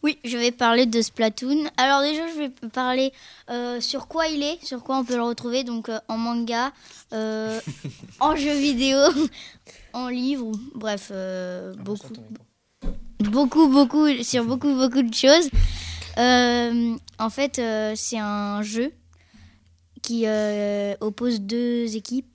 Oui, je vais parler de Splatoon. Alors déjà, je vais parler sur quoi il est, sur quoi on peut le retrouver. Donc en manga, en jeu vidéo, en livre, bref, sur beaucoup de choses. En fait, c'est un jeu qui oppose deux équipes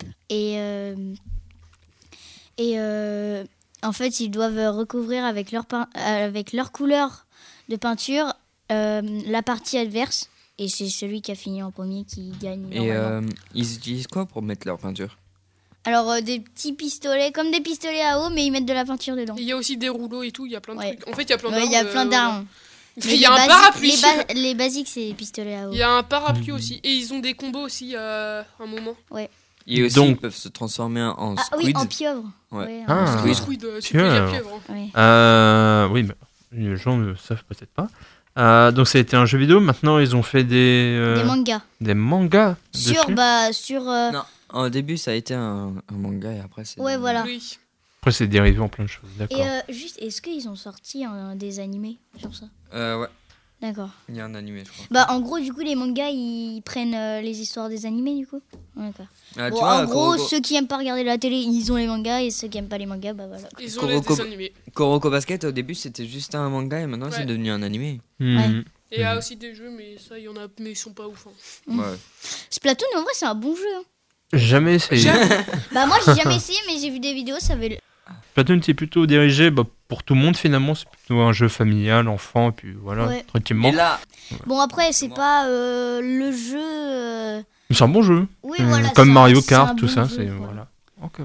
et en fait, ils doivent recouvrir avec leur couleur de peinture la partie adverse. Et c'est celui qui a fini en premier qui gagne. Et ils utilisent quoi pour mettre leur peinture ? Alors, des petits pistolets, comme des pistolets à eau, mais ils mettent de la peinture dedans. Il y a aussi des rouleaux et tout, il y a plein de trucs. En fait, il y a plein d'armes. Il y a plein d'armes. Il y a un parapluie. Les basiques, c'est des pistolets à eau. Il y a un parapluie aussi. Et ils ont des combos aussi à un moment. Ouais. Et aussi, ils peuvent se transformer en squid. Ah oui, en pieuvre. Ouais. Squid, tu peux dire pieuvre. Ouais. Oui, mais les gens ne savent peut-être pas. Donc ça a été un jeu vidéo. Maintenant, ils ont fait des mangas. Des mangas sur. Non, au début, ça a été un manga et après, c'est. Ouais, voilà. Oui. Après, c'est dérivé en plein de choses. D'accord. Et juste, est-ce qu'ils ont sorti des animés sur ça ? Ouais. D'accord. Il y a un animé, je crois. Bah, en gros, du coup, les mangas, ils prennent les histoires des animés, du coup. D'accord. Bon, en gros, ceux qui aiment pas regarder la télé, ils ont les mangas, et ceux qui aiment pas les mangas, bah voilà. Ils ont les dessins animés. Kuroko Basket, au début, c'était juste un manga et maintenant, c'est devenu un animé. Ouais. Et il y a aussi des jeux, mais ça, il y en a, mais ils sont pas ouf. Ouais. Splatoon, en vrai, c'est un bon jeu. Jamais essayé. Bah, moi, j'ai jamais essayé, mais j'ai vu des vidéos, ça avait. Splatoon, c'est plutôt dirigé pour tout le monde finalement. C'est plutôt un jeu familial, enfant, et puis voilà, tranquillement. Et là, bon, après, c'est pas le jeu. C'est un bon jeu. Oui, voilà. Comme Mario Kart, tout ça. C'est voilà. Ok.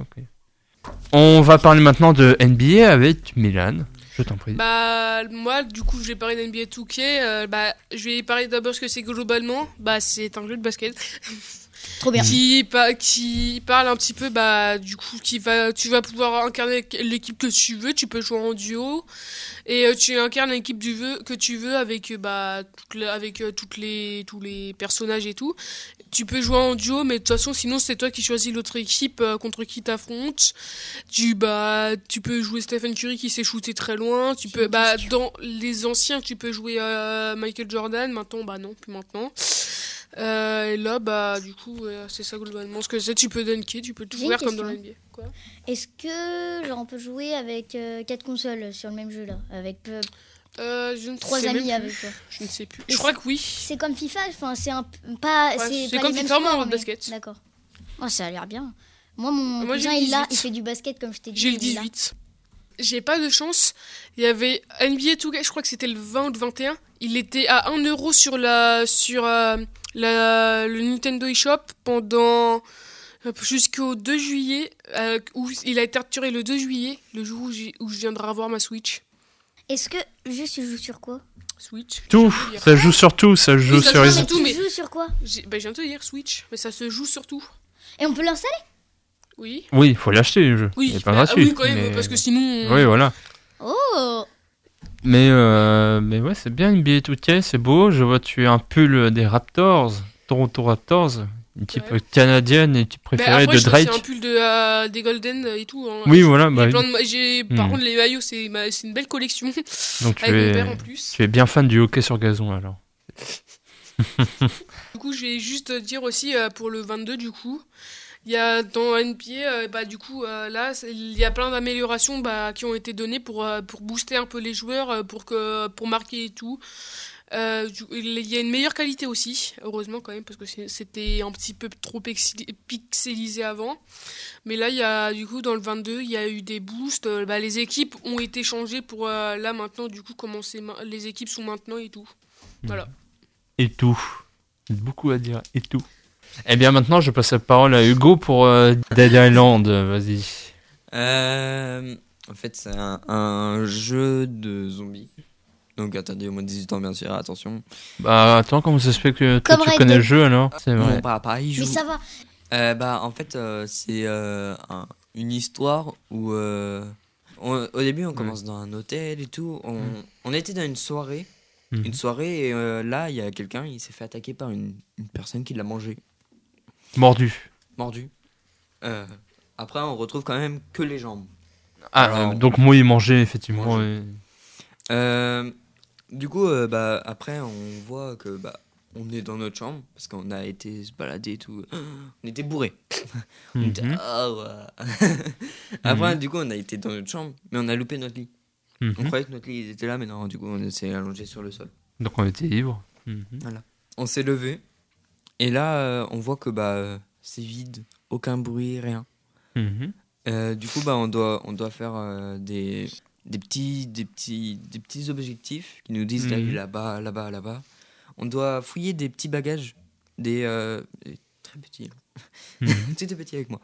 On va parler maintenant de NBA avec Milan. Je t'en prie. Bah, moi, du coup, je vais parler d'NBA 2K. Je vais parler d'abord ce que c'est globalement. Bah, c'est un jeu de basket. Trop bien. Qui parle un petit peu, du coup, tu vas pouvoir incarner l'équipe que tu veux. Tu peux jouer en duo. Et tu incarnes l'équipe que tu veux avec, tous les personnages et tout. Tu peux jouer en duo, mais de toute façon, sinon, c'est toi qui choisis l'autre équipe contre qui t'affrontes. Tu peux jouer Stephen Curry qui s'est shooté très loin. Tu peux, dans les anciens, tu peux jouer Michael Jordan. Maintenant, non, plus maintenant. Et là, du coup, c'est ça globalement. Ce que c'est, tu peux dunker, tu peux tout faire comme dans la NBA. Quoi ? Est-ce que, on peut jouer avec 4 consoles sur le même jeu là, avec je ne 3 sais amis même avec plus. toi. Je ne sais plus. Je crois que oui. C'est comme FIFA, enfin c'est c'est pas comme les mêmes FIFA mais en sports, basket. D'accord. Oh, ça a l'air bien. Moi mon cousin il fait du basket comme je t'ai dit. J'ai le 18. J'ai pas de chance. Il y avait NBA 2K, je crois que c'était le 20 ou le 21. Il était à 1€ sur le Nintendo eShop pendant jusqu'au 2 juillet, où il a été retiré le 2 juillet, le jour où je viendrai avoir ma Switch. Est-ce que juste tu joues sur quoi ? Switch. Tout, ça joue sur tout, ça joue oui, ça sur les... Mais tu joues sur quoi ? Je viens de te dire Switch, mais ça se joue sur tout. Et on peut l'installer ? Oui. Oui, il faut l'acheter le jeu. Oui, il est pas gratuit. Oui, quand même, parce que sinon. Oui, voilà. Oh. Mais ouais, c'est bien NBA 2K, c'est beau. Je vois tu es un pull des Raptors, Toronto Raptors, une type canadienne et type préférée de Drake. C'est un pull des Golden et tout. Hein. Oui, voilà. Par contre, les maillots, c'est une belle collection. Donc avec mon père en plus. Tu es bien fan du hockey sur gazon alors. Du coup, je vais juste dire aussi pour le 22 du coup. Il y a dans NBA, du coup, là, il y a plein d'améliorations qui ont été données pour booster un peu les joueurs, pour marquer et tout. Il y a une meilleure qualité aussi, heureusement quand même, parce que c'était un petit peu trop pixelisé avant. Mais là, il y a, du coup, dans le 22, il y a eu des boosts. Les équipes ont été changées pour, là, maintenant, du coup, les équipes sont maintenant et tout. Voilà. Et tout. Beaucoup à dire, et tout. Eh bien, maintenant, je passe la parole à Hugo pour Dead Island. Vas-y. En fait, c'est un jeu de zombies. Donc, attendez, au moins 18 ans, bien sûr, attention. Bah, attends, comment ça se fait que toi, tu connais le jeu, alors ? C'est vrai. Bon, pareil, mais ça va. En fait, c'est une histoire où... au début, on commence dans un hôtel et tout. On était dans une soirée. Une soirée, et là, il y a quelqu'un, il s'est fait attaquer par une personne qui l'a mangé. Mordu. Après, on retrouve quand même que les jambes. Ah, alors, donc moi, il mangeait, effectivement. Du coup, après, on voit que on est dans notre chambre parce qu'on a été se balader et tout. On était bourrés. On était Après, du coup, on a été dans notre chambre, mais on a loupé notre lit. On croyait que notre lit était là, mais non, du coup, on s'est allongé sur le sol. Donc on était ivre. Voilà. On s'est levé et là, on voit que c'est vide, aucun bruit, rien. Du coup, on doit faire des petits objectifs qui nous disent là-bas, là-bas, là-bas. On doit fouiller des petits bagages, des très petits, tout est petit avec moi.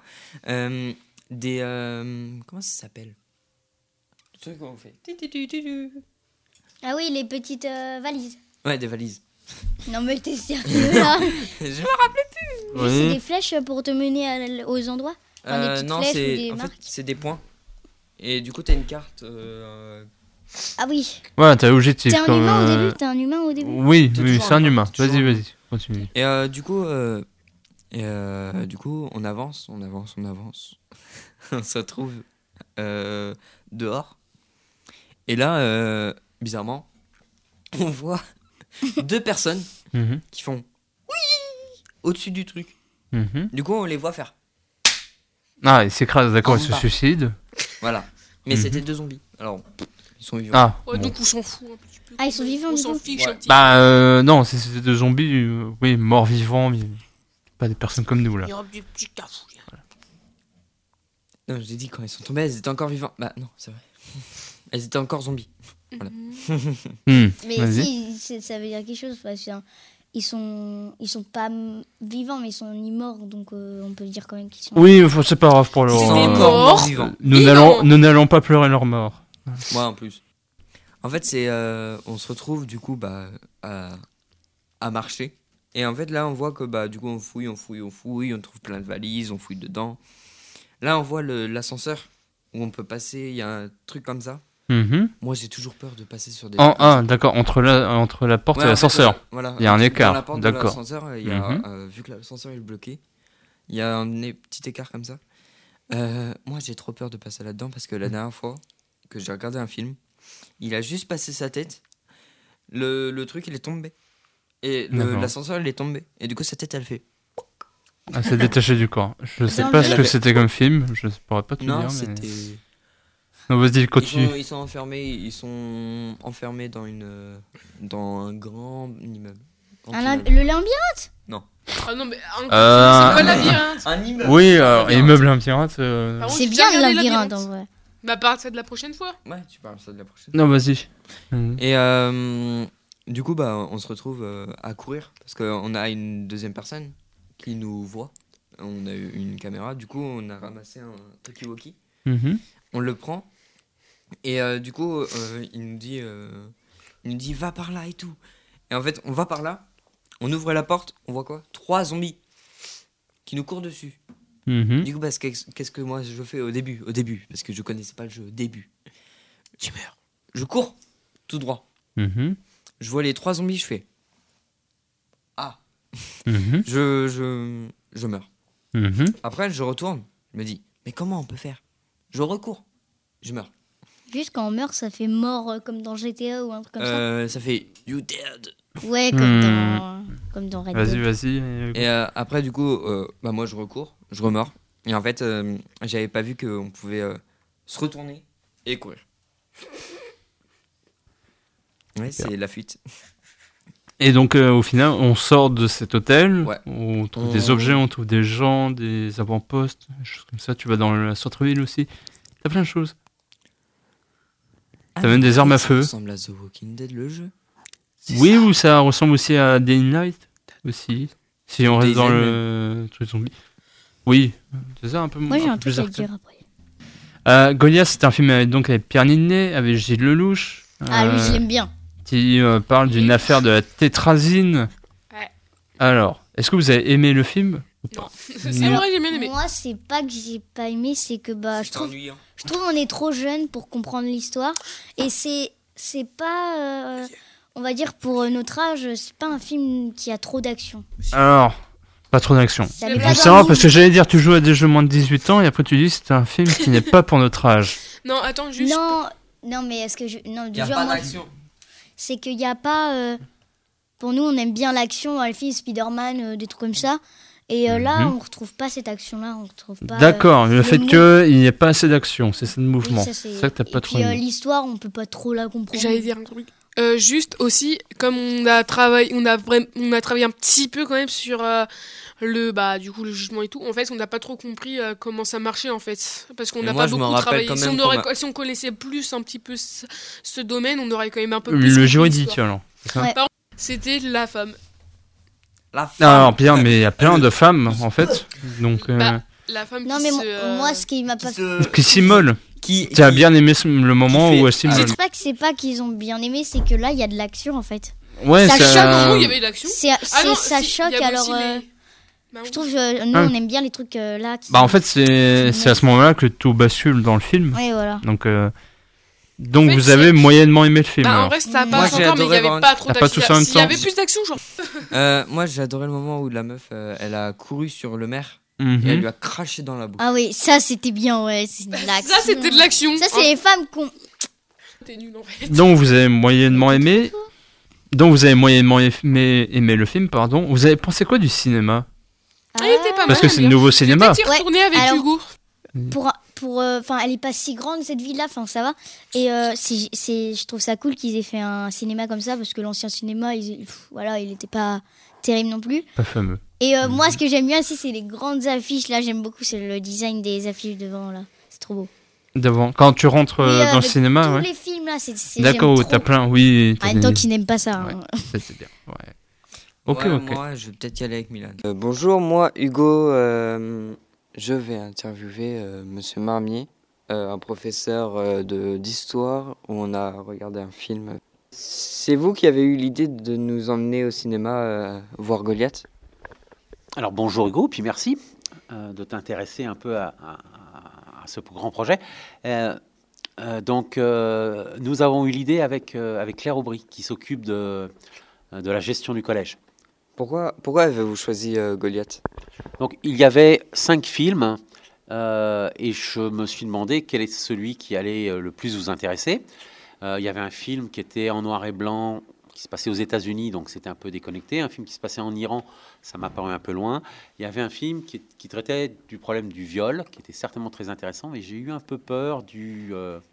Comment ça s'appelle? Le truc qu'on fait. Ah oui, les petites valises. Ouais, des valises. Non mais t'es sérieux là? Je me rappelais plus. Oui. C'est des flèches pour te mener aux endroits? Enfin, des petites non, flèches ou des en marques? fait, c'est des points. Et du coup, t'as une carte. Ah oui. Ouais, t'as l'objectif. T'es un humain au début? T'es un humain au début? Oui, T'es c'est un humain. toujours un Vas-y, continue. Et du coup, on avance. On se retrouve dehors. Et là, bizarrement, on voit 2 personnes qui font oui au-dessus du truc. Du coup, on les voit faire. Ah, ils s'écrasent, d'accord, En ils se bas. suicident. Voilà. Mais c'était 2 zombies. Alors, ils sont vivants. Ah, Ouais, bon. donc on s'en fout un petit peu. Ah, ils sont vivants, On du s'en coup. fiche Ouais. un petit Non, si c'était 2 zombies, oui, morts-vivants, mais pas des personnes comme nous, là. peu. Il y a des petits cafouilles. Non, je l'ai dit, quand ils sont tombés, elles étaient encore vivantes. Bah non, c'est vrai. Elles étaient encore zombies. Voilà. Mais Vas-y. si, ça veut dire quelque chose. Parce que, ils sont pas vivants, mais ils sont ni morts. Donc on peut dire quand même qu'ils sont... Oui, c'est pas grave pour leur... Ils sont des encore morts. morts vivants. Nous n'allons pas pleurer leur mort. Moi en plus. En fait, on se retrouve du coup à marcher. Et en fait, là, on voit que du coup, on fouille, on trouve plein de valises, on fouille dedans. Là, on voit l'ascenseur où on peut passer, il y a un truc comme ça. Moi, j'ai toujours peur de passer sur des... D'accord, entre la porte et l'ascenseur. Voilà, Il y a un écart, dans la porte d'accord. de l'ascenseur, il y a, vu que l'ascenseur est bloqué, il y a un petit écart comme ça. Moi, j'ai trop peur de passer là-dedans parce que la dernière fois que j'ai regardé un film, il a juste passé sa tête, le truc, il est tombé. Et l'ascenseur, il est tombé. Et du coup, sa tête, elle fait... Ah, c'est détaché du corps. Je sais Dans pas le ce jeu. que c'était comme film, je pourrais pas te Non, dire. c'était... Mais... Non, vas-y, continue. Ils sont enfermés dans un grand immeuble. Le labyrinthe? Ah non, mais c'est Euh, quoi le labyrinthe? Un immeuble. Oui, immeuble labyrinthe. Par contre, C'est j'ai bien déjà le regardé labyrinthe en vrai. Bah, parle ça de la prochaine fois. Ouais, tu parles ça de la prochaine. Non, vas-y. Et du coup, on se retrouve à courir parce qu'on a une deuxième personne qui nous voit. On a eu une caméra, du coup, on a ramassé un talkie-walkie. On le prend et du coup, il nous dit va par là et tout. Et en fait, on va par là, on ouvre la porte, on voit quoi? 3 zombies qui nous courent dessus. Du coup, qu'est-ce que moi je fais au début, parce que je connaissais pas le jeu au début. Je meurs. Je cours tout droit. Je vois les 3 zombies, je fais ah. Je meurs. Après, je retourne, je me dis mais comment on peut faire? Je recours, je meurs. Juste quand on meurt, ça fait mort comme dans GTA ou un truc comme ça. Ça fait you dead. Ouais, comme dans Red Dead. Vas-y. Et après, du coup, moi je recours, je remors. Et en fait, j'avais pas vu qu'on pouvait se retourner et courir. Ouais, c'est la fuite. Et donc, au final, on sort de cet hôtel, Ouais. on trouve des objets, on trouve des gens, des avant-postes, des choses comme ça. Tu vas dans la centre-ville aussi. T'as plein de choses. T'as même des armes à feu. Ça ressemble à The Walking Dead, le jeu. Oui, ou ça ressemble aussi à Day in Night aussi. Si on reste dans le truc zombie. Oui, c'est ça un peu Moi j'ai un peu truc plus à arcade. dire après. Goliath, c'est un film avec Pierre Niney, avec Gilles Lelouch. Ah lui je l'aime bien. Qui parle d'une affaire de la tétrazine. Ouais. Alors, est-ce que vous avez aimé le film ou Non. pas? C'est vrai, j'ai bien aimé. Moi c'est pas que j'ai pas aimé, c'est que je C'est trouve ennuyant. on est trop jeune pour comprendre l'histoire et c'est pas on va dire pour notre âge, c'est pas un film qui a trop d'action. Alors, pas trop d'action. Ça Je met sais pas Je sais dans pas, le parce que j'allais dire tu joues à des jeux moins de 18 ans et après tu dis c'est un film qui n'est pas pour notre âge. Non, attends, juste. Non, mais est-ce que Il n'y a déjà pas moi d'action. c'est qu'il n'y a pas... pour nous, on aime bien l'action dans les films, Spider-Man, des trucs comme ça. Et là, on retrouve pas cette action-là, on retrouve pas... D'accord, le fait qu'il n'y ait pas assez d'action, c'est ça le mouvement. Oui, c'est ça que t'as pas trop puis aimé. l'histoire, on peut pas trop la comprendre. J'allais dire un truc. Juste aussi, comme on a travaillé un petit peu quand même sur du coup le jugement et tout. En fait, on n'a pas trop compris comment ça marchait en fait, parce qu'on n'a pas beaucoup travaillé. Si on connaissait plus un petit peu ce domaine, on aurait quand même un peu plus. Le juridique alors. Ouais. Par contre, c'était la femme. La femme. Alors, bien, mais il y a plein de femmes en fait, donc La femme Non, qui mais se... moi, ce qui m'a pas... qui s'immole. Tu as bien aimé le moment où elle Je s'immole. sais pas que c'est pas qu'ils ont bien aimé, c'est que là, il y a de l'action en fait. Ouais, Ça choque. il y avait de l'action. Ça choque, alors... Je trouve que nous, on aime bien les trucs là. Bah en fait, c'est à ce moment-là que tout bascule dans le film. Oui, voilà. Donc En fait, vous avez moyennement aimé le film. Bah, en alors. vrai, ça Moi, passe j'ai encore, mais il n'y adoré avait pas trop T'as pas tous d'action. en même S'il y avait temps. plus d'action, genre... Moi, j'ai adoré le moment où la meuf, elle a couru sur le maire Mhm. et elle lui a craché dans la bouche. Ah oui, ça c'était bien, ouais. C'est de l'action. Ça, c'était de l'action. Ça, c'est les femmes qu'on... T'es nul en fait. Donc vous avez moyennement aimé. Aimé le film, pardon. Vous avez pensé quoi du cinéma? Ah, il était pas mal. Parce que c'est le nouveau cinéma. J'ai peut-être y retourner avec alors- Hugo. Enfin, elle est pas si grande cette ville-là, enfin ça va. Et je trouve ça cool qu'ils aient fait un cinéma comme ça parce que l'ancien cinéma, il était pas terrible non plus. Pas fameux. Et moi, ce que j'aime bien aussi, c'est les grandes affiches. Là, j'aime beaucoup, c'est le design des affiches devant là. C'est trop beau. Devant. Quand tu rentres Oui, dans le avec cinéma, tous ouais. les films là, D'accord, j'aime t'as trop. plein. Oui. En même temps, qui n'aiment pas ça. Ouais, hein. c'est bien. Ouais. Ok, Ouais, ok. Moi, je vais peut-être y aller avec Milan. Bonjour, moi, Hugo. Je vais interviewer Monsieur Marmier, un professeur d'histoire où on a regardé un film. C'est vous qui avez eu l'idée de nous emmener au cinéma voir Goliath? Alors bonjour Hugo, puis merci de t'intéresser un peu à ce grand projet. Donc nous avons eu l'idée avec Claire Aubry qui s'occupe de la gestion du collège. Pourquoi avez-vous choisi Goliath? Donc il y avait 5 films et je me suis demandé quel est celui qui allait le plus vous intéresser. Il y avait un film qui était en noir et blanc, qui se passait aux États-Unis, donc c'était un peu déconnecté. Un film qui se passait en Iran, ça m'a paru un peu loin. Il y avait un film qui traitait du problème du viol, qui était certainement très intéressant, mais j'ai eu un peu peur du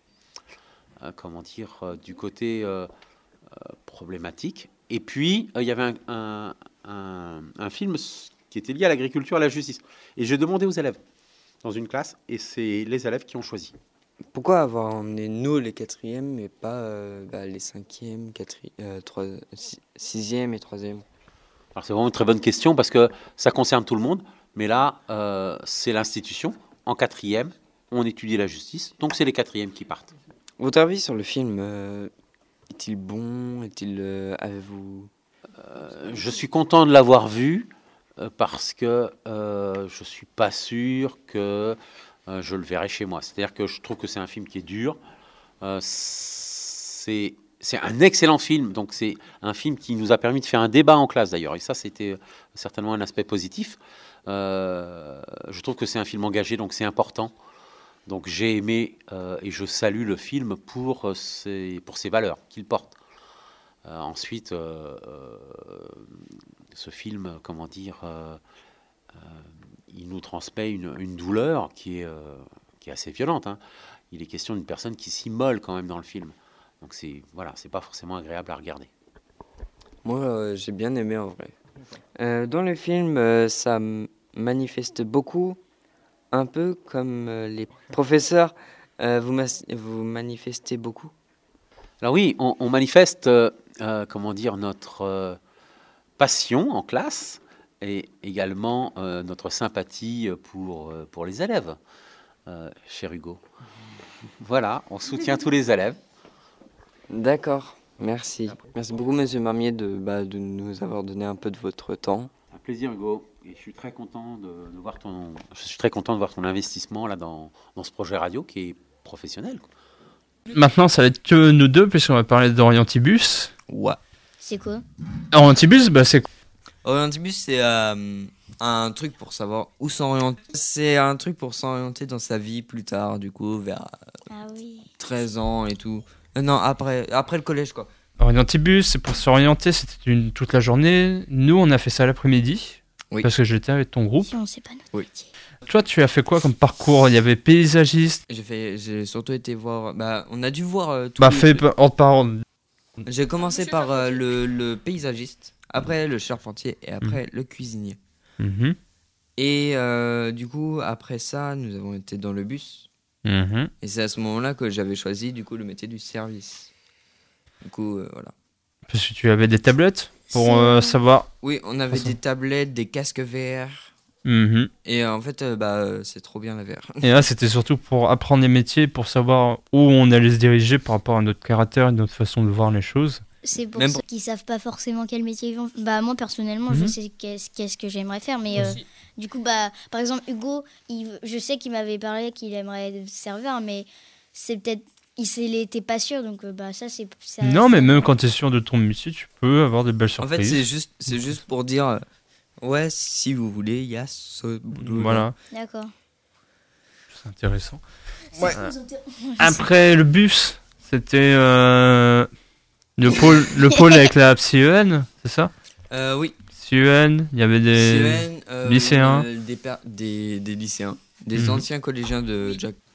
côté problématique. Et puis il y avait un film qui était lié à l'agriculture et à la justice. Et j'ai demandé aux élèves dans une classe, et c'est les élèves qui ont choisi. Pourquoi avoir emmené nous les 4e mais pas les 5e, 6e et 3e? Alors c'est vraiment une très bonne question parce que ça concerne tout le monde, mais là c'est l'institution. En 4e, on étudie la justice, donc c'est les 4e qui partent. Votre avis sur le film, est-il bon? Avez-vous... Je suis content de l'avoir vu parce que je suis pas sûr que je le verrai chez moi. C'est-à-dire que je trouve que c'est un film qui est dur. C'est un excellent film. Donc c'est un film qui nous a permis de faire un débat en classe d'ailleurs. Et ça, c'était certainement un aspect positif. Je trouve que c'est un film engagé, donc c'est important. Donc j'ai aimé et je salue le film pour ses valeurs qu'il porte. Ensuite, ce film, il nous transmet une douleur qui est assez violente. Hein. Il est question d'une personne qui s'immole quand même dans le film. Donc c'est pas forcément agréable à regarder. Moi, j'ai bien aimé en vrai. Dans le film, ça manifeste beaucoup, un peu comme les professeurs. Vous manifestez beaucoup? Alors oui, on manifeste notre passion en classe et également notre sympathie pour les élèves, cher Hugo. Voilà, on soutient tous les élèves. D'accord, merci. Merci beaucoup, Monsieur Marmier, de nous avoir donné un peu de votre temps. Un plaisir, Hugo. Et je suis très content de voir ton investissement là dans ce projet radio qui est professionnel. Maintenant, ça va être que nous deux, puisqu'on va parler d'Orientibus. Ouais. C'est quoi? Orientibus, c'est... Orientibus, c'est un truc pour savoir où s'orienter. C'est un truc pour s'orienter dans sa vie plus tard, du coup, vers 13 ans et tout. Non, après le collège, quoi. Orientibus, c'est pour s'orienter, c'était toute la journée. Nous, on a fait ça l'après-midi, Oui. parce que j'étais avec ton groupe. Si on sait pas notre Oui. métier. Toi, tu as fait quoi comme parcours? Il y avait paysagiste. J'ai surtout été voir. On a dû voir. Bah, fais hors parole. J'ai commencé Monsieur par Charpentier. le paysagiste, après le charpentier et après le cuisinier. Mhm. Et du coup, après ça, nous avons été dans le bus. Mhm. Et c'est à ce moment-là que j'avais choisi du coup le métier du service. Du coup, voilà. Parce que tu avais des tablettes pour C'est- savoir. Oui, on avait ça. des tablettes, des casques VR. Mhm. Et en fait, c'est trop bien la VR. Et là, c'était surtout pour apprendre les métiers, pour savoir où on allait se diriger par rapport à notre caractère et notre façon de voir les choses. C'est pour Même ceux qui savent pas forcément quel métier ils vont. Bah moi personnellement, Mhm. je sais qu'est-ce que j'aimerais faire, mais Aussi. du coup par exemple Hugo, je sais qu'il m'avait parlé qu'il aimerait être serveur, mais c'est peut-être il était pas sûr, donc ça c'est ça. Non, mais même quand tu es sûr de ton métier, tu peux avoir de belles En surprises. fait, c'est juste pour dire ouais, si vous voulez, il y a ce boulot. Voilà, D'accord. c'est intéressant. Ouais. Après le bus, c'était le pôle avec la CEN, c'est ça? Oui. CEN, il y avait des... CEN, lycéens. Des lycéens, des Mhm. anciens collégiens de Oui. Jack.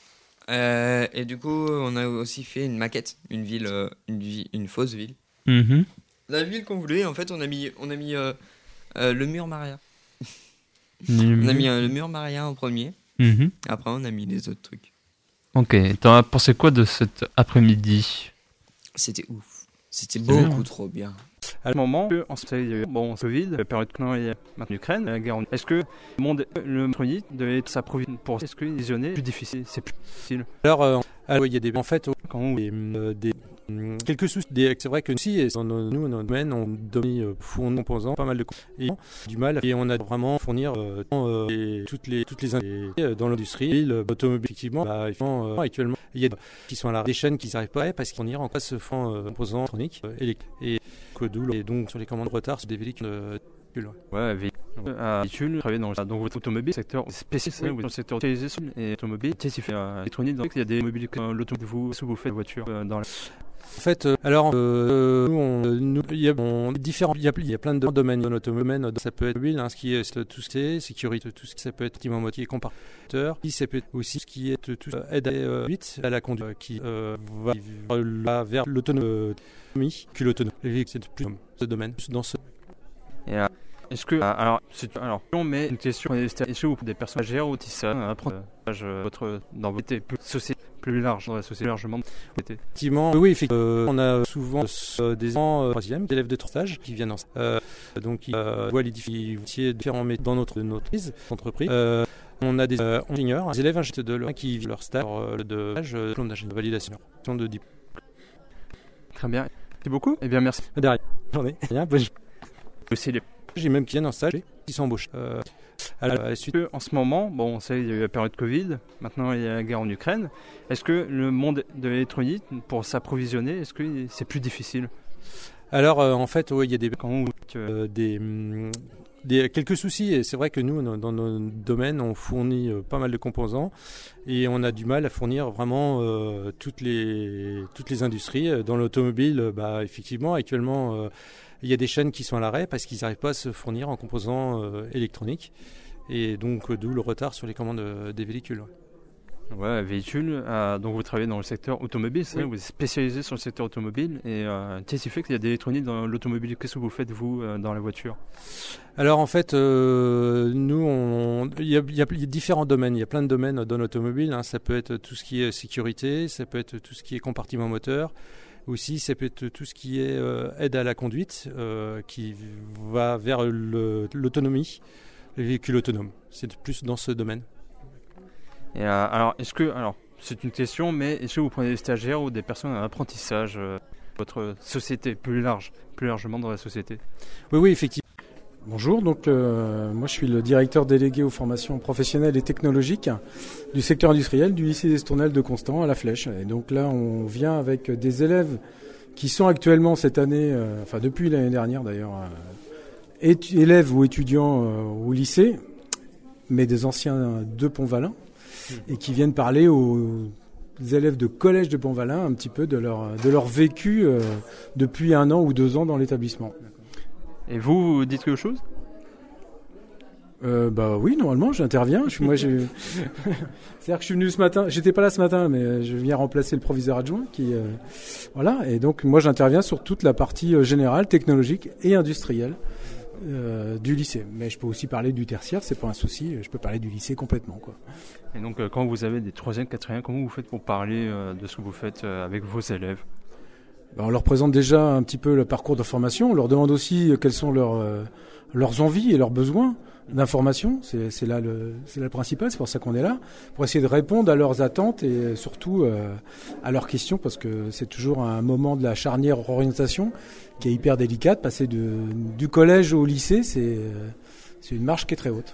Et du coup, on a aussi fait une maquette, une fausse ville. Mhm. La ville qu'on voulait, en fait, on a mis le mur Maria. On a mis le mur Maria en premier. Mhm. Après, on a mis les autres trucs. Ok, t'en as pensé quoi de cet après-midi? C'était ouf. C'était bien, beaucoup hein. trop bien. À ce moment, en Covid, la période maintenant Ukraine, la guerre, est-ce que le monde, le produit devait être s'approvisionner pour est-ce que visionner plus difficile, c'est plus difficile. Alors, il y a des en fait quand des quelques soucis. C'est vrai que si dans nos domaines, on doit fournir composants, pas mal de et du mal et on a vraiment fournir toutes les industries dans l'industrie, l'automobile effectivement. Actuellement, il y a qui sont à la des chaînes qui n'arrivent pas parce qu'on y en se font composants électroniques et donc sur les commandes de retard sur des véhicules. Ouais, véhicule, travailler dans votre automobile, secteur spécialisé, dans le secteur utilisation et automobile, tu fais électronique, donc il y a des mobiles que l'automobile vous faites la voiture dans la... En fait, alors, il y a plein de domaines dans notre domaine. Ça peut être mobile, ce qui est tout ce qui est sécurité, tout ce qui ça peut être moitié compartiteur. Ça peut être aussi ce qui est tout aide à la conduite, qui va vers l'autonomie, que l'autonomie. C'est plus dans ce domaine, dans ce. Et, est-ce que mais une question, est-ce que vous des personnes âgées ou apprendre dans votre société plus large, dans la société largement Effectivement, oui, effectivement, on a souvent des troisième, des élèves de stage qui viennent donc ils voient les différents métiers dans notre entreprise. On a des ingénieurs, des élèves ingénieurs qui vivent leur stage de diplôme d'ingénieur, validation de diplôme. Très bien. Merci beaucoup. Eh bien, merci. Derrière, j'en ai rien. Aussi les... J'ai même qui viennent en stage qui s'embauchent. À la suite. En ce moment, on sait qu'il y a eu la période Covid, maintenant il y a la guerre en Ukraine. Est-ce que le monde de l'électronique, pour s'approvisionner, est-ce que c'est plus difficile? Alors, en fait, il y a des quelques soucis. Et c'est vrai que nous, dans nos domaines, on fournit pas mal de composants et on a du mal à fournir vraiment toutes les industries. Dans l'automobile, effectivement, actuellement, il y a des chaînes qui sont à l'arrêt parce qu'ils n'arrivent pas à se fournir en composants électroniques. Et donc, d'où le retard sur les commandes des véhicules. Ouais, véhicule. Donc vous travaillez dans le secteur automobile, c'est vous êtes spécialisé sur le secteur automobile. Et qu'est-ce qui fait qu'il y a des électroniques dans l'automobile? Qu'est-ce que vous faites, vous, dans la voiture? Alors, en fait, nous, il y a différents domaines. Il y a plein de domaines dans l'automobile. Ça peut être tout ce qui est sécurité, ça peut être tout ce qui est compartiment moteur. Aussi, ça peut être tout ce qui est aide à la conduite, qui va vers l'autonomie, les véhicules autonomes. C'est plus dans ce domaine. Et c'est une question, mais est-ce que vous prenez des stagiaires ou des personnes en apprentissage votre société plus largement dans la société? Oui, effectivement. Bonjour, donc moi je suis le directeur délégué aux formations professionnelles et technologiques du secteur industriel du lycée d'Estournel de Constant à La Flèche. Et donc là on vient avec des élèves qui sont actuellement cette année, depuis l'année dernière d'ailleurs, élèves ou étudiants au lycée, mais des anciens de Pont-Valin, et qui viennent parler aux élèves de collège de Pont-Valin un petit peu de leur vécu depuis 1 an ou 2 ans dans l'établissement. Et vous dites quelque chose ? Oui, normalement j'interviens. C'est-à-dire que je suis venu ce matin, j'étais pas là ce matin, mais je viens remplacer le proviseur adjoint voilà. Et donc moi j'interviens sur toute la partie générale, technologique et industrielle du lycée. Mais je peux aussi parler du tertiaire, c'est pas un souci. Je peux parler du lycée complètement, quoi. Et donc quand vous avez des 3e, 4e, comment vous faites pour parler de ce que vous faites avec vos élèves ? On leur présente déjà un petit peu le parcours de formation. On leur demande aussi quelles sont leurs envies et leurs besoins d'information. C'est là le principal. C'est pour ça qu'on est là, pour essayer de répondre à leurs attentes et surtout à leurs questions, parce que c'est toujours un moment de la charnière orientation qui est hyper délicate. Passer du collège au lycée, c'est une marche qui est très haute.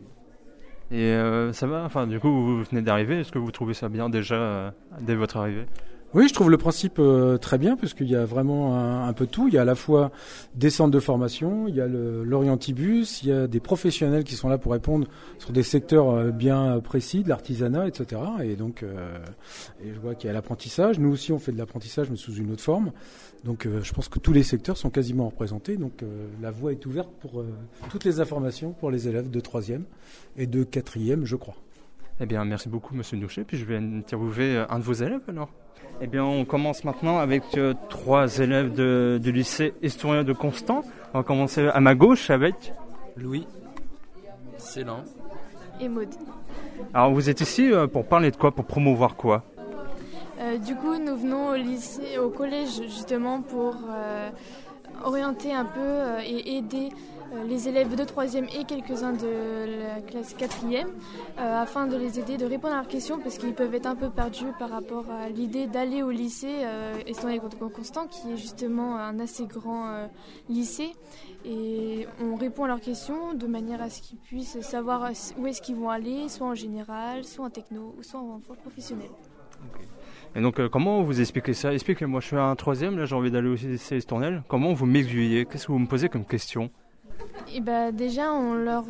Et ça va, enfin, du coup, vous venez d'arriver. Est-ce que vous trouvez ça bien déjà dès votre arrivée ? Oui, je trouve le principe très bien, puisqu'il y a vraiment un peu tout. Il y a à la fois des centres de formation, il y a l'orientibus, il y a des professionnels qui sont là pour répondre sur des secteurs bien précis, de l'artisanat, etc. Et donc, et je vois qu'il y a l'apprentissage. Nous aussi, on fait de l'apprentissage, mais sous une autre forme. Donc, je pense que tous les secteurs sont quasiment représentés. Donc, la voie est ouverte pour toutes les informations pour les élèves de 3e et de 4e, je crois. Eh bien, merci beaucoup, Monsieur Nouchet. Puis je vais interviewer un de vos élèves, alors. Eh bien, on commence maintenant avec 3 élèves du lycée Historien de Constant. On va commencer à ma gauche avec Louis, Célan et Maud. Alors, vous êtes ici pour parler de quoi, pour promouvoir quoi ? Du coup, nous venons au collège justement pour orienter un peu et aider les élèves de 3e et quelques-uns de la classe 4e afin de les aider, de répondre à leurs questions, parce qu'ils peuvent être un peu perdus par rapport à l'idée d'aller au lycée Historien de Constant, qui est justement un assez grand lycée, et on répond à leurs questions de manière à ce qu'ils puissent savoir où est-ce qu'ils vont aller, soit en général, soit en techno, ou soit en voie professionnelle. Okay. Et donc, comment vous expliquez ça ? Expliquez-moi, je suis un 3e, là j'ai envie d'aller au lycée Estornel. Comment vous m'aiguillez ? Qu'est-ce que vous me posez comme question ? Et déjà, on leur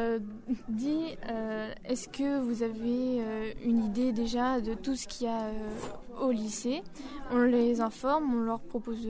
dit est-ce que vous avez une idée déjà de tout ce qu'il y a au lycée ? On les informe, on leur propose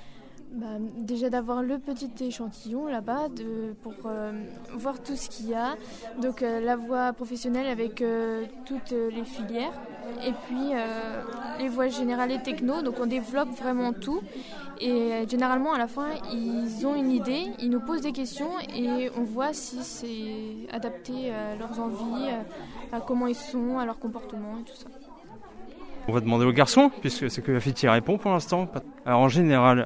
déjà d'avoir le petit échantillon là-bas pour voir tout ce qu'il y a. Donc la voie professionnelle avec toutes les filières. Et puis les voies générales et techno, donc on développe vraiment tout. Et généralement à la fin ils ont une idée, ils nous posent des questions et on voit si c'est adapté à leurs envies, à comment ils sont, à leur comportement et tout ça. On va demander aux garçons, puisque c'est que la fille qui répond pour l'instant. Alors en général,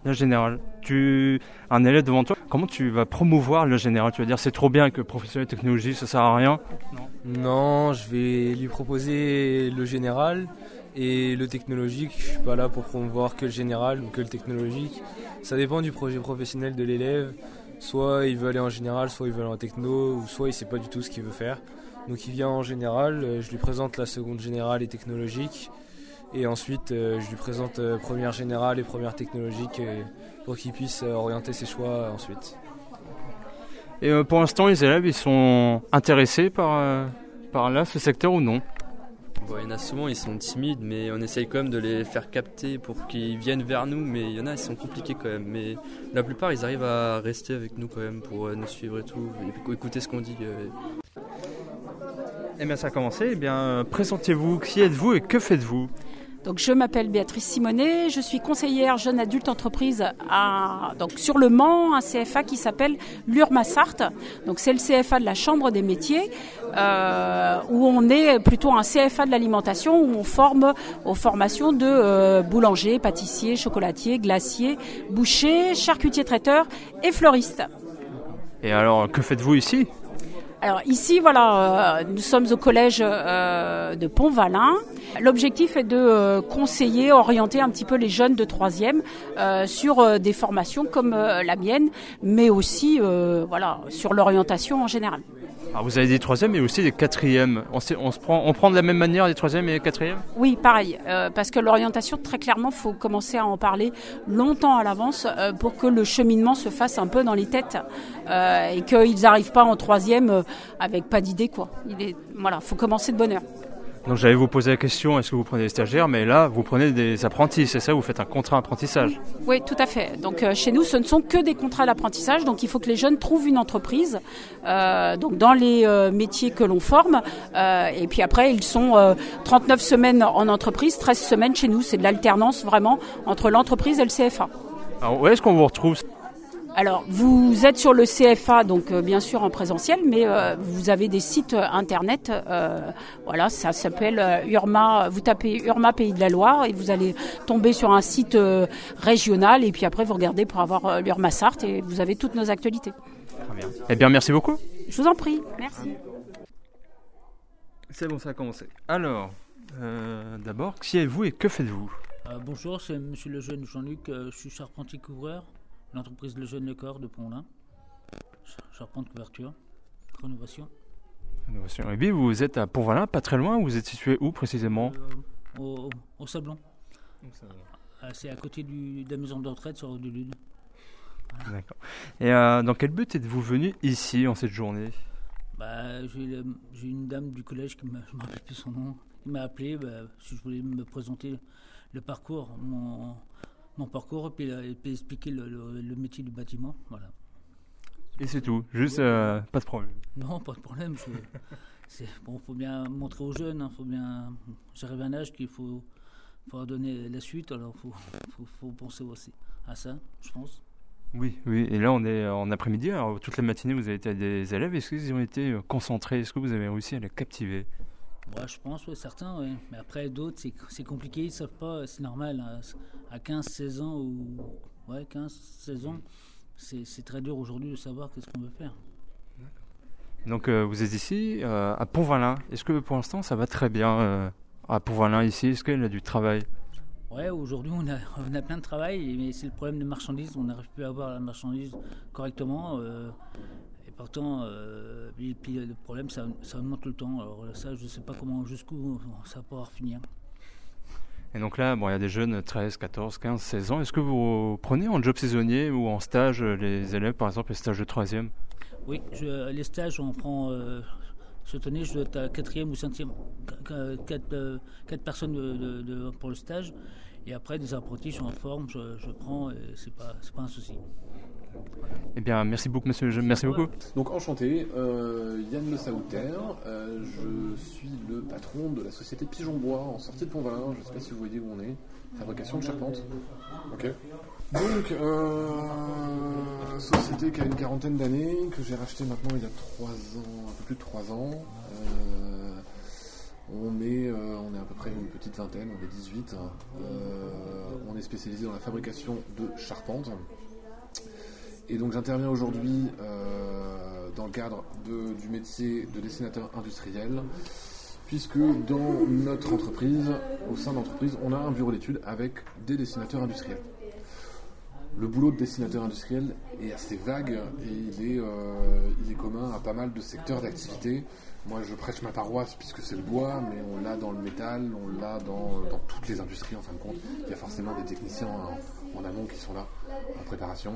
un élève devant toi, comment tu vas promouvoir le général ? Tu vas dire c'est trop bien que professionnel de technologie, ça sert à rien ? Non, je vais lui proposer le général et le technologique. Je suis pas là pour promouvoir que le général ou que le technologique. Ça dépend du projet professionnel de l'élève. Soit il veut aller en général, soit il veut aller en techno, ou soit il sait pas du tout ce qu'il veut faire. Donc il vient en général, je lui présente la seconde générale et technologique. Et ensuite, je lui présente première générale et première technologique pour qu'il puisse orienter ses choix ensuite. Et pour l'instant, les élèves, ils sont intéressés par là, ce secteur ou non ? Bon, il y en a souvent, ils sont timides, mais on essaye quand même de les faire capter pour qu'ils viennent vers nous. Mais il y en a, ils sont compliqués quand même. Mais la plupart, ils arrivent à rester avec nous quand même pour nous suivre et tout, et écouter ce qu'on dit. Eh bien, ça a commencé. Eh bien, présentez-vous. Qui êtes-vous et que faites-vous ? Donc, je m'appelle Béatrice Simonet, je suis conseillère jeune adulte entreprise sur le Mans, un CFA qui s'appelle l'URMA-Sarthe. Donc c'est le CFA de la Chambre des métiers, où on est plutôt un CFA de l'alimentation, où on forme aux formations de boulanger, pâtissier, chocolatier, glacier, boucher, charcutier traiteur et fleuriste. Et alors, que faites-vous ici ? Alors ici, nous sommes au collège de Pont-Valin. L'objectif est de conseiller, orienter un petit peu les jeunes de 3e sur des formations comme la mienne, mais aussi sur l'orientation en général. Alors vous avez des 3e mais aussi des 4e. On prend de la même manière les 3e et les 4e ? Oui, pareil. Parce que l'orientation, très clairement, il faut commencer à en parler longtemps à l'avance pour que le cheminement se fasse un peu dans les têtes et qu'ils n'arrivent pas en 3e avec pas d'idée, quoi. Faut commencer de bonne heure. Donc j'allais vous poser la question, est-ce que vous prenez des stagiaires? Mais là, vous prenez des apprentis, c'est ça? Vous faites un contrat d'apprentissage? Oui, tout à fait. Donc chez nous, ce ne sont que des contrats d'apprentissage. Donc il faut que les jeunes trouvent une entreprise donc dans les métiers que l'on forme. Et puis après, ils sont 39 semaines en entreprise, 13 semaines chez nous. C'est de l'alternance vraiment entre l'entreprise et le CFA. Alors où est-ce qu'on vous retrouve? Alors, vous êtes sur le CFA, donc bien sûr en présentiel, mais vous avez des sites internet. Voilà, ça s'appelle Urma. Vous tapez Urma Pays de la Loire et vous allez tomber sur un site régional. Et puis après, vous regardez pour avoir l'Urma Sarthe et vous avez toutes nos actualités. Très bien. Eh bien, merci beaucoup. Je vous en prie. Merci. C'est bon, ça a commencé. Alors, d'abord, qui êtes-vous et que faites-vous? Bonjour, c'est Monsieur Lejeune Jean-Luc. Je suis charpentier couvreur. L'entreprise Lejeune Le Corps de Pont-Lin, charpente couverture, rénovation. Et puis vous êtes à Pont-Valin, pas très loin, vous êtes situé où précisément? Au Sablon. C'est à côté de la maison de retraite sur de Lune. Voilà. D'accord. Et dans quel but êtes-vous venu ici en cette journée? J'ai une dame du collège je ne me rappelle plus son nom, qui m'a appelé si je voulais me présenter le parcours, mon parcours et puis expliquer le métier du bâtiment, voilà. Et c'est tout, juste pas de problème. Non, pas de problème. Faut bien montrer aux jeunes, j'arrive à un âge qu'il faut donner la suite, alors faut penser aussi à ça, je pense. Oui, et là on est en après-midi, alors toute la matinée vous avez été avec des élèves, est-ce qu'ils ont été concentrés, est-ce que vous avez réussi à les captiver? Ouais, je pense, certains, oui. Mais après, d'autres, c'est compliqué, ils ne savent pas, c'est normal. Hein. À 15-16 ans, 15-16 ans, c'est très dur aujourd'hui de savoir qu'est-ce qu'on veut faire. Donc, vous êtes ici, à Pont-Valin. Est-ce que pour l'instant, ça va très bien à Pont-Valin ici? Est-ce qu'il y a du travail? Ouais, aujourd'hui, on a plein de travail, mais c'est le problème de marchandises. On n'arrive plus à avoir la marchandise correctement. Et pourtant, et puis le problème, ça augmente tout le temps. Alors ça, je ne sais pas jusqu'où ça va pouvoir finir. Et donc là, il y a des jeunes 13, 14, 15, 16 ans. Est-ce que vous prenez en job saisonnier ou en stage les élèves, par exemple, les stages de 3e? Oui, les stages, on prend... cette année, je dois être à 4e ou 5e. 4 personnes pour le stage. Et après, des apprentis, je suis en forme, je prends, et c'est pas un souci. Eh bien, merci beaucoup, monsieur. Merci beaucoup. Donc, enchanté, Yann Le Saouter. Je suis le patron de la société Pigeon Bois en sortie de Pont-Valin. Je ne sais pas si vous voyez où on est. Fabrication de charpente. Ok. Donc, société qui a une quarantaine d'années, que j'ai racheté maintenant il y a 3 ans, un peu plus de 3 ans. On est à peu près une petite vingtaine, on est 18. On est spécialisé dans la fabrication de charpente. Et donc j'interviens aujourd'hui dans le cadre du métier de dessinateur industriel, puisque dans notre entreprise, au sein de l'entreprise, on a un bureau d'études avec des dessinateurs industriels. Le boulot de dessinateur industriel est assez vague et il est commun à pas mal de secteurs d'activité. Moi, je prêche ma paroisse puisque c'est le bois, mais on l'a dans le métal, on l'a dans toutes les industries en fin de compte. Il y a forcément des techniciens en amont qui sont là, en préparation.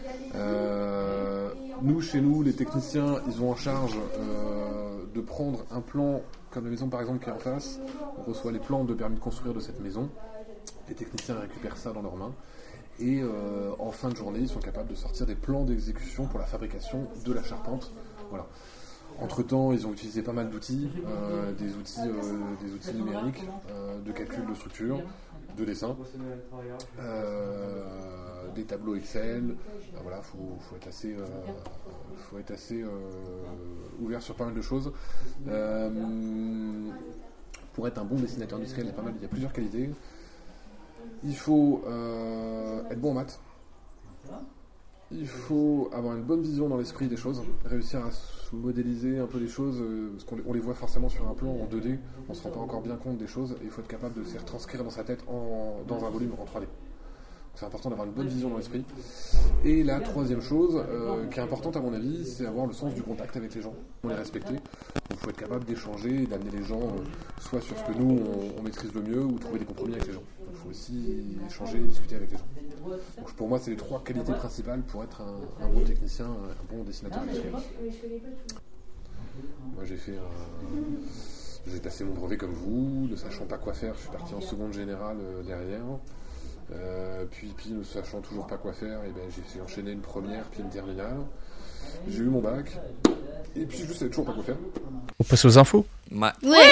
Chez nous, les techniciens, ils ont en charge de prendre un plan, comme la maison par exemple qui est en face. On reçoit les plans de permis de construire de cette maison. Les techniciens récupèrent ça dans leurs mains. Et en fin de journée, ils sont capables de sortir des plans d'exécution pour la fabrication de la charpente. Voilà. Entre-temps, ils ont utilisé pas mal d'outils, des outils numériques, de calcul de structure, de dessin, des tableaux Excel. Voilà, faut être assez ouvert sur pas mal de choses. Pour être un bon dessinateur industriel, il y a plusieurs qualités. Il faut être bon en maths. Il faut avoir une bonne vision dans l'esprit des choses, réussir à modéliser un peu les choses, parce qu'on les voit forcément sur un plan en 2D, on ne se rend pas encore bien compte des choses, et il faut être capable de les retranscrire dans sa tête dans un volume en 3D. C'est important d'avoir une bonne vision dans l'esprit. Et la troisième chose, qui est importante à mon avis, c'est avoir le sens du contact avec les gens, les respecter. Il faut être capable d'échanger et d'amener les gens soit sur ce que nous on maîtrise le mieux, ou trouver des compromis avec les gens. Il faut aussi échanger et discuter avec les gens. Donc pour moi, c'est les 3 qualités principales pour être un bon technicien, un bon dessinateur industriel. Moi, j'ai fait J'ai passé mon brevet comme vous, ne sachant pas quoi faire, je suis parti en seconde générale derrière. Puis ne sachant toujours pas quoi faire, et ben, j'ai enchaîné une première, puis une terminale. J'ai eu mon bac, et puis je savais toujours pas quoi faire. On passe aux infos. Ouais,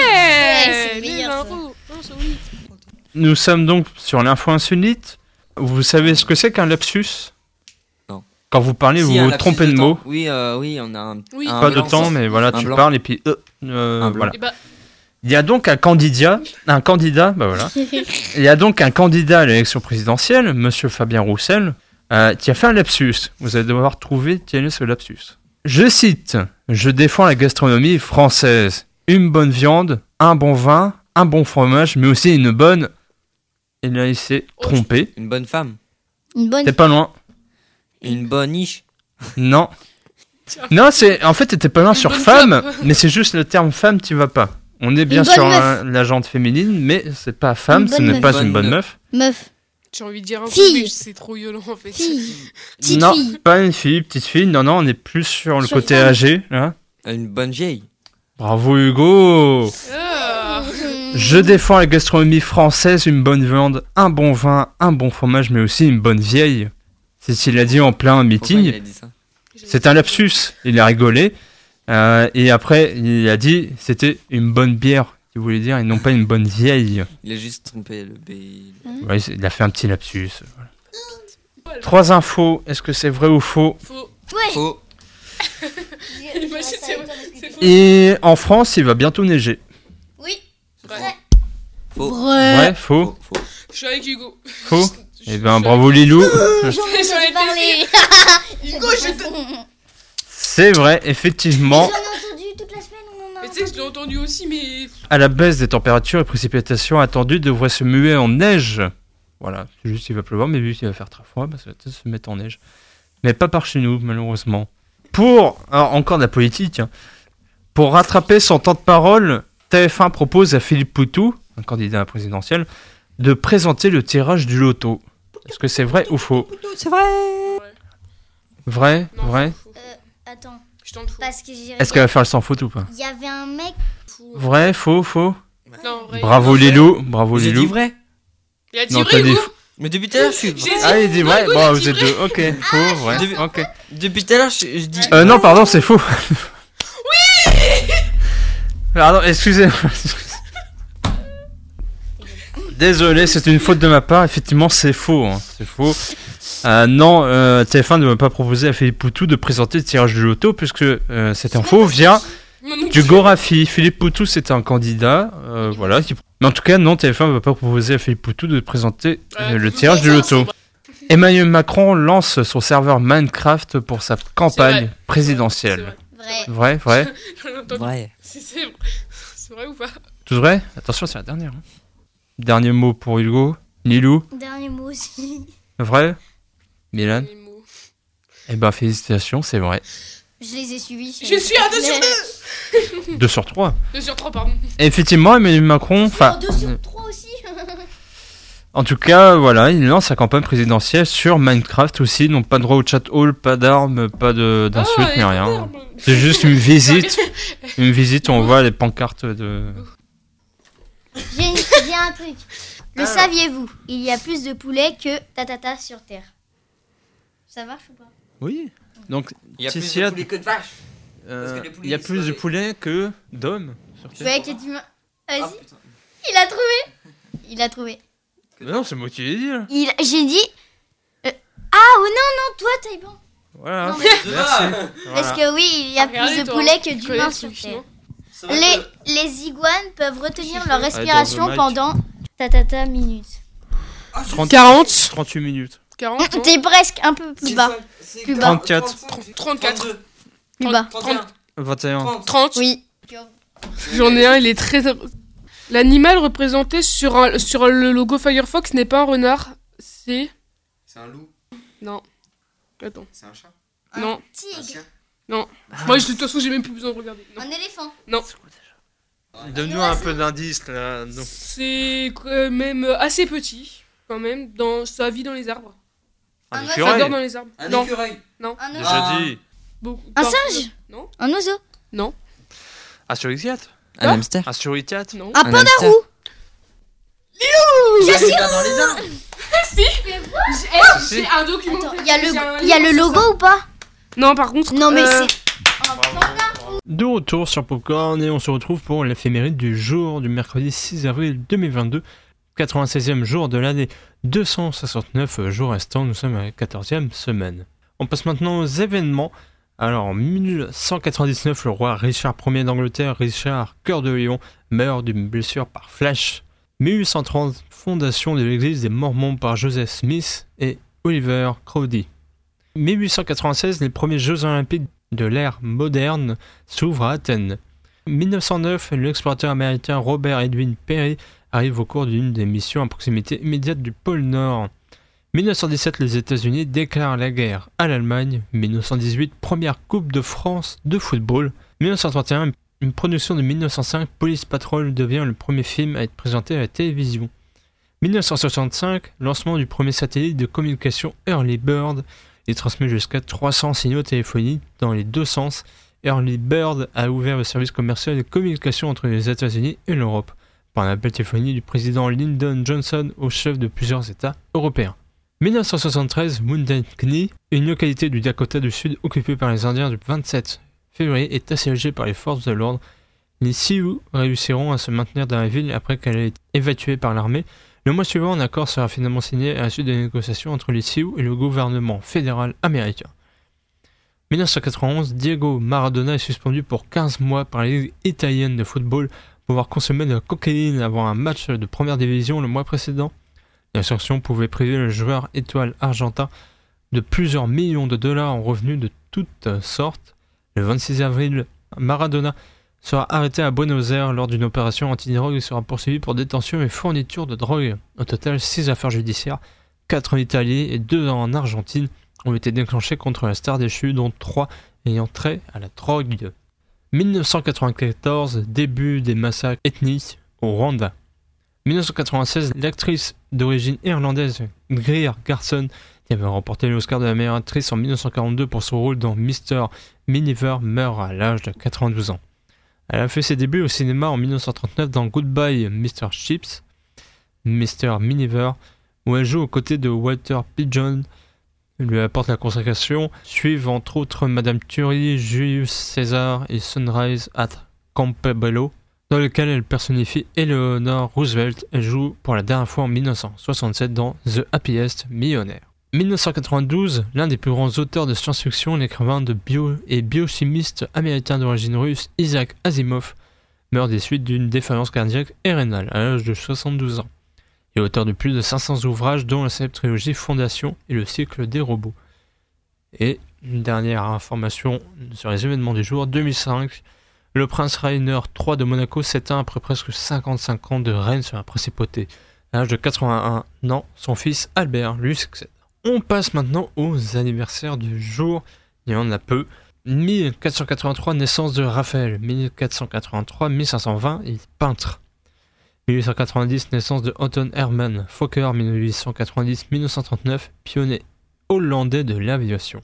c'est les meilleur, ça. infos. Non, c'est oui. Nous sommes donc sur l'info insolite. Vous savez ce que c'est qu'un lapsus? Non. Quand vous parlez, Si, vous un vous lapsus trompez de temps. mot. Oui, on a un. Oui. un Pas de blanc. temps, mais voilà, Un tu blanc. parles et puis blanc. voilà. Et bah, Il y a donc un candidat, bah voilà. Il y a donc un candidat à l'élection présidentielle, Monsieur Fabien Roussel, qui a fait un lapsus. Vous allez devoir trouver quel est ce lapsus. Je cite: je défends la gastronomie française. Une bonne viande, un bon vin, un bon fromage, mais aussi une bonne. Il a essayé trompé. Une bonne femme. Une bonne. T'es pas loin. Une bonne niche. Non. Non, c'est en fait t'étais pas loin sur bonne femme, clope. mais c'est juste le terme femme qui va pas. On est bien Une bonne sur meuf. la jante féminine, mais c'est pas femme, Une ce bonne n'est meuf. pas Bonne une bonne meuf. Meuf. j'ai envie de dire un Fille. peu, mais c'est trop violent en fait. Fille. Petite Non, fille. pas une fille, petite fille. Non, non, on est plus sur le Sur côté femme. âgé. Hein. Une bonne vieille. Bravo Hugo. Ah. Je défends la gastronomie française, une bonne viande, un bon vin, un bon fromage, mais aussi une bonne vieille. C'est ce qu'il a dit en plein Pourquoi meeting. il a dit ça? C'est un lapsus. Il a rigolé. Et après, il a dit c'était une bonne bière, qu'il voulait dire, et non pas une bonne vieille. Il a juste trompé le B. Ouais, il a fait un petit lapsus. Voilà. 3 infos. Est-ce que c'est vrai ou faux? Faux. Ouais. Faux. Imagine, c'est faux. Et en France, il va bientôt neiger. Oui. Vrai. Vrai. Faux. Vrai, faux, Faux. Je suis avec Hugo. faux. Je- Eh je- ben, je- bravo Lilou. J'en ai J'en ai parlé. Hugo, je te. C'est vrai, effectivement. J'en ai entendu toute la semaine. On en a Mais tu sais, je l'ai entendu aussi, mais. À la baisse des températures et précipitations attendues devrait se muer en neige. Voilà, c'est juste qu'il va pleuvoir, mais vu qu'il va faire très froid, bah, ça va peut-être se mettre en neige. Mais pas par chez nous, malheureusement. Alors, encore de la politique, hein. Pour rattraper son temps de parole, TF1 propose à Philippe Poutou, un candidat à la présidentielle, de présenter le tirage du loto. Est-ce que c'est vrai ou faux? C'est vrai. Vrai? Non, Vrai? faux. Attends. Je tente faux. Parce que j'ai. Est-ce qu'elle va faire le sans faute ou pas? Il y avait un mec. Faux. Vrai? Faux? Faux? Non, vrai. Bravo Non, Lilou, bravo J'ai dit Lilou. vrai. Il a dit Non, vrai, t'as dit Hugo. faux. Mais depuis tout à l'heure, je suis. J'ai dit- Ah, il dit Non, vrai? Hugo, il Bon, a vous dit êtes deux. Ok, faux, vrai. Depuis- Ok. Depuis tout à l'heure, je dis. Non, pardon, c'est faux. Oui. Pardon, excusez-moi. Désolé, c'est une faute de ma part. Effectivement, c'est faux. Hein. C'est faux. Non, TF1 ne va pas proposer à Philippe Poutou de présenter le tirage du loto puisque cette info vient Non, non, du Gorafi. Philippe Poutou, c'est un candidat. Voilà. Mais en tout cas, non, TF1 ne va pas proposer à Philippe Poutou de présenter le tirage du loto. Emmanuel Macron lance son serveur Minecraft pour sa campagne C'est présidentielle. Vrai. Vrai? J'en ai entendu. Vrai. C'est vrai ou pas? Tout vrai? Attention, c'est la dernière. Hein. Dernier mot pour Hugo. Lilou? Dernier mot aussi. Vrai? Milan? Les mots. Eh ben, félicitations, c'est vrai. Je les ai suivis. Je suis à 2 sur 2. 2 sur 3. 2 sur 3, pardon. Et effectivement, Emmanuel Macron, enfin, 2 sur 3 aussi. en tout cas, voilà, il lance sa campagne présidentielle sur Minecraft aussi, donc pas de droit au chat hall, pas d'armes, pas d'insultes, Ah, ni et rien. d'armes. C'est juste une visite. Une visite où on voit les pancartes de... J'ai un truc. Le saviez-vous? Il y a plus de poulets que tatata sur Terre. Ça marche ou pas? Oui. Donc, Il y a si plus il y a- de poulets que de vaches. Parce que les poulets, il y a ils plus sont- de poulets que d'hommes. sur Terre. Ouais, que tu m'as. Vas-y. Ah, putain. Il a trouvé. Il a trouvé. Mais non, c'est moi qui l'ai dit, là. J'ai dit. Ah, oh non, toi, Taïban. Voilà. Non, mais- Merci. Parce que oui, il y a Regardez, plus de toi, poulets tu que connais d'humains le sur truc, Terre. non? C'est vrai que- Les iguanes peuvent retenir leur dans respiration le mic. pendant tatata minutes. 40. 38 minutes. 40. non T'es presque un peu plus bas. Plus bas. 34. 34. Plus bas. 21. 30. Oui. J'en ai un, il est très. L'animal représenté sur le logo Firefox n'est pas un renard, c'est. C'est un loup. Non. Attends. C'est un chat. Non. Tigre. Non. Moi, de toute façon, j'ai même plus besoin de regarder. Non. Un éléphant. Non. Donne-nous un peu d'indices, là. Non. C'est quand même assez petit, quand même. Ça vit dans les arbres. Un Un Ça écureuil. dort dans les arbres. Un Non. écureuil. Non. Un oiseau. Déjà dit. Beaucoup. Un Par- singe. Non. Un oiseau. Non. Ah, sur Xiat. Un hamster. Un suricate. Non. Un panda hamster. roux. Vous avez pas dans les arbres. Si. J'ai un documentaire. Il y a le logo ou pas? Non, par contre. Non, mais c'est. De retour sur Popcorn et on se retrouve pour l'éphéméride du jour du mercredi 6 avril 2022, 96e jour de l'année, 269 jours restants, nous sommes à la 14e semaine. On passe maintenant aux événements. Alors en 1199, le roi Richard Ier d'Angleterre, Richard Cœur de Lion, meurt d'une blessure par flèche. 1830, fondation de l'église des Mormons par Joseph Smith et Oliver Crowdy. 1896, les premiers Jeux olympiques de l'ère moderne s'ouvrent à Athènes. 1909, l'explorateur américain Robert Edwin Peary arrive au cours d'une des missions à proximité immédiate du pôle Nord. 1917, les États-Unis déclarent la guerre à l'Allemagne. 1918, première Coupe de France de football. 1931, une production de 1905, Police Patrol devient le premier film à être présenté à la télévision. 1965, lancement du premier satellite de communication Early Bird. Il transmet jusqu'à 300 signaux téléphoniques dans les deux sens. Early Bird a ouvert le service commercial de communication entre les États-Unis et l'Europe par un appel téléphonique du président Lyndon Johnson au chef de plusieurs États européens. 1973, Wounded Knee, une localité du Dakota du Sud occupée par les Indiens du 27 février, est assiégée par les forces de l'ordre. Les Sioux réussiront à se maintenir dans la ville après qu'elle ait été évacuée par l'armée. Le mois suivant, un accord sera finalement signé à la suite des négociations entre les Sioux et le gouvernement fédéral américain. 1991, Diego Maradona est suspendu pour 15 mois par la Ligue italienne de football pour avoir consommé de la cocaïne avant un match de première division le mois précédent. La sanction pouvait priver le joueur étoile argentin de plusieurs millions de dollars en revenus de toutes sortes. Le 26 avril, Maradona sera arrêté à Buenos Aires lors d'une opération anti-drogue et sera poursuivi pour détention et fourniture de drogue. Au total, 6 affaires judiciaires, 4 en Italie et 2 en Argentine, ont été déclenchées contre la star déchue, dont 3 ayant trait à la drogue. 1994, début des massacres ethniques au Rwanda. 1996, l'actrice d'origine irlandaise Greer Garson, qui avait remporté l'Oscar de la meilleure actrice en 1942 pour son rôle dans Mr. Miniver, meurt à l'âge de 92 ans. Elle a fait ses débuts au cinéma en 1939 dans Goodbye Mr. Chips, Mr. Miniver, où elle joue aux côtés de Walter Pidgeon. Elle lui apporte la consécration, suivent entre autres Madame Curie, Julius Caesar et Sunrise at Campobello, dans lequel elle personnifie Eleanor Roosevelt. Elle joue pour la dernière fois en 1967 dans The Happiest Millionaire. 1992, l'un des plus grands auteurs de science-fiction, l'écrivain de bio et biochimiste américain d'origine russe Isaac Asimov, meurt des suites d'une défaillance cardiaque et rénale à l'âge de 72 ans. Il est auteur de plus de 500 ouvrages dont la célèbre trilogie Fondation et le cycle des robots. Et une dernière information sur les événements du jour, 2005, le prince Rainer III de Monaco s'éteint après presque 55 ans de règne sur la principauté. À l'âge de 81 ans, son fils Albert lui succède. On passe maintenant aux anniversaires du jour, il y en a peu. 1483, naissance de Raphaël. 1483, 1520, il est peintre. 1890, naissance de Anton Hermann Fokker. 1890, 1939, pionnier hollandais de l'aviation.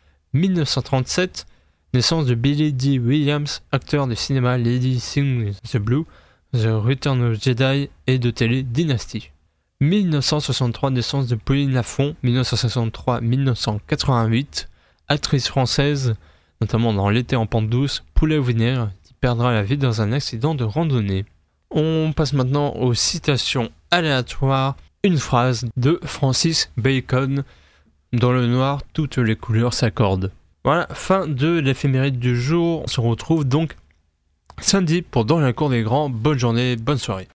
1937, naissance de Billy D. Williams, acteur de cinéma Lady Sings the Blue, The Return of Jedi et de télé Dynasty. 1963, naissance de Pauline Lafont. 1963-1988, actrice française, notamment dans L'été en pente douce, Poulet au vinaigre, qui perdra la vie dans un accident de randonnée. On passe maintenant aux citations aléatoires. Une phrase de Francis Bacon. Dans le noir, toutes les couleurs s'accordent. Voilà, fin de l'éphéméride du jour. On se retrouve donc samedi pour Dans la cour des grands. Bonne journée, bonne soirée.